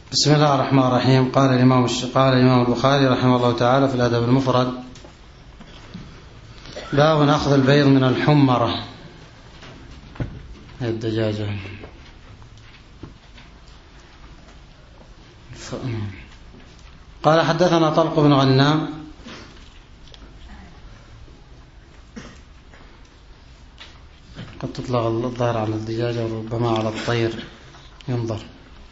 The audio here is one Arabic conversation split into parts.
بسم الله الرحمن الرحيم. قال الإمام البخاري رحمه الله تعالى في الأدب المفرد: باب أخذ البيض من الحمرة الدجاجة. قال حدثنا طلق بن غنام قد تطلق الظاهر على الدجاجة وربما على الطير ينظر،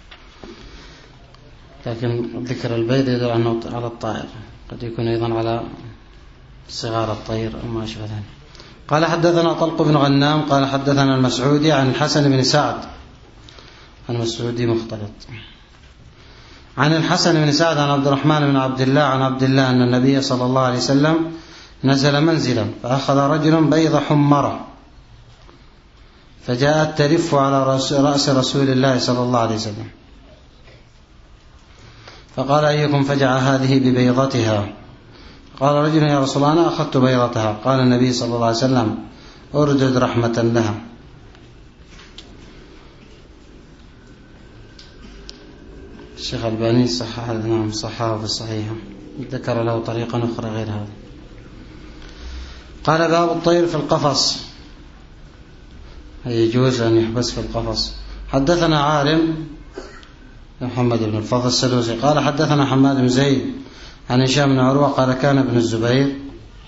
لكن ذكر البيض يدل عنه على الطائر، قد يكون أيضا على صغار الطير أو ما أشبه ذلك. قال حدثنا طلق بن غنام قال حدثنا المسعودي عن الحسن بن سعد، المسعودي مختلط، عن الحسن بن سعد عن عبد الرحمن بن عبد الله عن عبد الله أن النبي صلى الله عليه وسلم نزل منزلا فأخذ رجل بيض حمرة فجاءت ترف على رأس رسول الله صلى الله عليه وسلم، فقال: أيكم فجع هذه ببيضتها؟ قال رجل: يا رسول الله أنا أخذت بيضتها. قال النبي صلى الله عليه وسلم: أردد رحمة لها. الشيخ الباني صححه في الصحيح، ذكر له طريقا أخرى غير هذا. قال: باب الطير في القفص، يجوز أن يحبس في القفص. حدثنا عالم محمد بن الفضل السدوسي قال حدثنا حماد بن زيد عن هشام بن عروة قال: كان ابن الزبير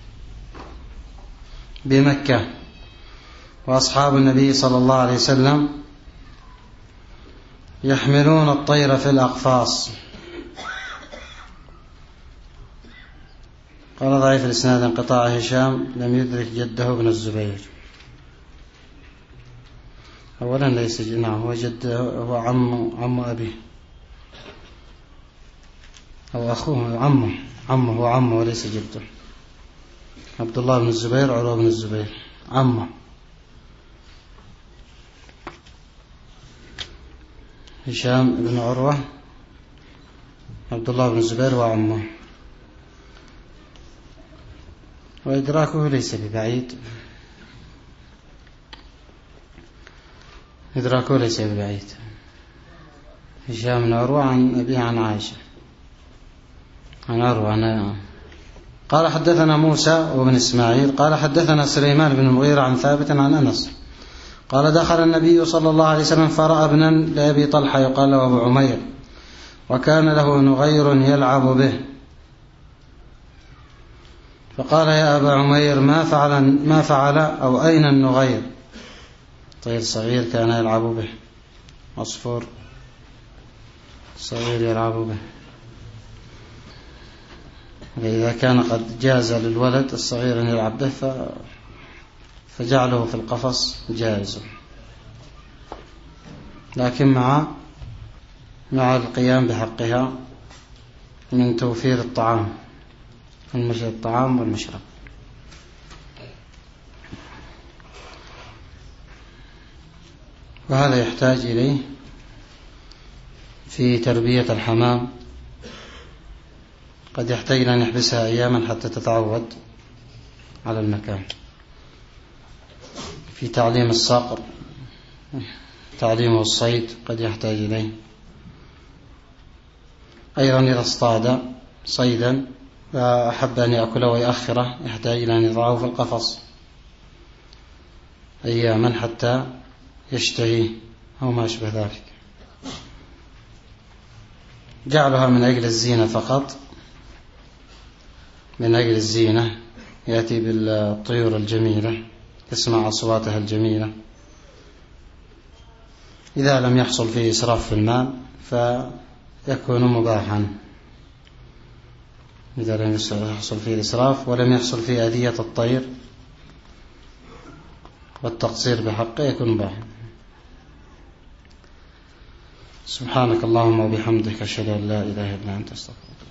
بمكة وأصحاب النبي صلى الله عليه وسلم يحملون الطير في الأقفاص. قال: ضعيف الإسناد انقطاع هشام، لم يدرك جده ابن الزبير. أولا ليس نعم، هو جده، هو عم أبيه أو أخوه، عمه هو عمه وليس جده. عبد الله بن الزبير عروة بن الزبير عمه. هشام بن عروة عبد الله بن الزبير وعمه، وإدراكه ليس ببعيد، إدراكه ليس ببعيد. هشام بن عروة عن أبيه عن عائشة عن عروة. قال حدثنا موسى وابن إسماعيل قال حدثنا سليمان بن المغيرة عن ثابت عن أنس قال: دخل النبي صلى الله عليه وسلم فرأى ابنا لأبي طلحة يقال له أبو عمير، وكان له نغير يلعب به، فقال: يا أبا عمير ما فعل أو أين النغير؟ طير صغير كان يلعب به، عصفور صغير يلعب به، إذا كان قد جاز للولد الصغير أن يلعب به فجعله في القفص جائز، لكن مع القيام بحقها من توفير الطعام والمشرب. وهذا يحتاج إليه في تربية الحمام، قد يحتاج أن يحبسها أياما حتى تتعود على المكان. في تعليم الصقر، تعليمه الصيد قد يحتاج إليه أيضا. إذا اصطاد صيدا وأحب أن يأكله ويأخره يحتاج إلى أن يضعه في القفص أياما حتى يشتهيه أو ما أشبه ذلك. جعلها من أجل الزينة فقط، من أجل الزينة، يأتي بالطيور الجميلة يسمع أصواتها الجميلة. إذا لم يحصل فيه إسراف في المال فيكون مباحا، إذا لم يحصل فيه إسراف ولم يحصل فيه أذية الطير والتقصير بحقه يكون مباحا. سبحانك اللهم وبحمدك أشهد أن لا إله إلا أنت أستغفرك.